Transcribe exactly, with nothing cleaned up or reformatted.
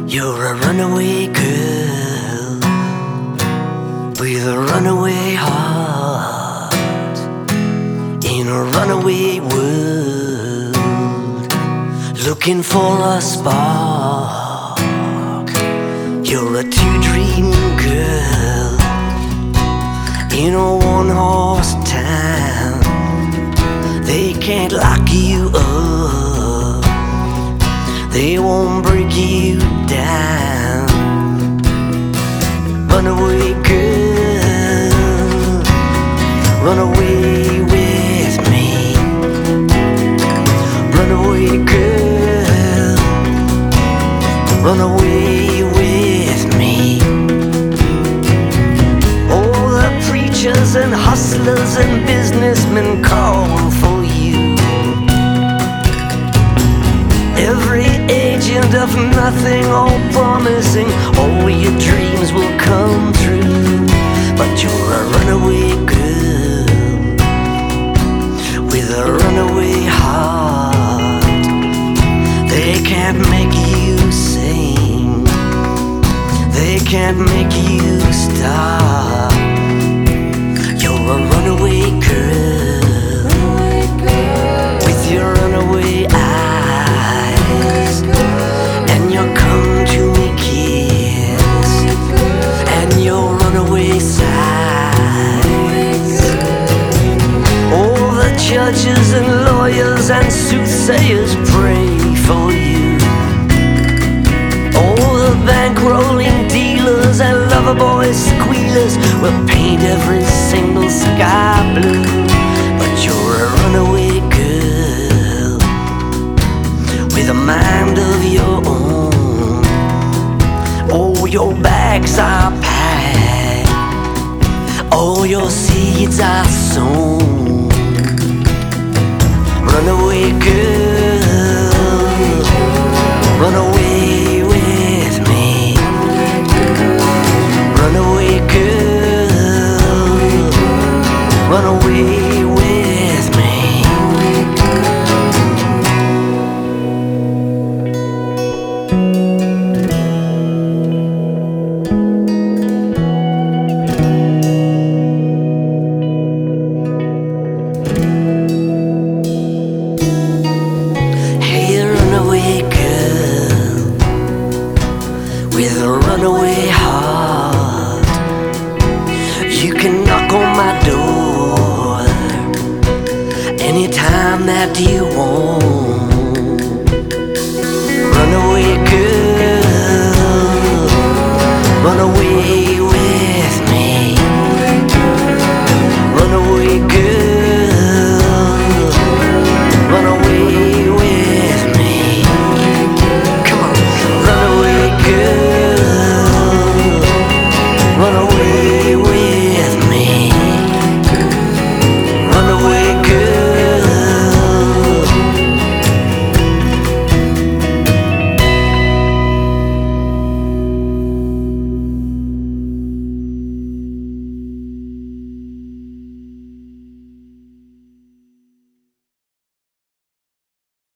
You're a runaway girl with a runaway heart in a runaway world, looking for a spark. You're a two-dream girl in a one-horse town. They can't lock you up, they won't break you down. Runaway girl, run away with me. Runaway girl, run away with me. All the preachers and hustlers and businessmen call for you. Every agent of nothing, all promising all your dreams will come true. But you're a runaway girl with a runaway heart. They can't make you sing, they can't make you stop. You're a runaway girl with your runaway eyes and your come-to-me kiss and your runaway sighs. All the judges and lawyers and soothsayers pray for you. All the bankrolling dealers and lover boys squealers will paint every single sky blue. But you're a runaway girl with a mind of your own. All your bags are packed, all your seeds are sown. Runaway girl, run away with me. Runaway girl, run away with me. With a runaway heart, you can knock on my door anytime that you want.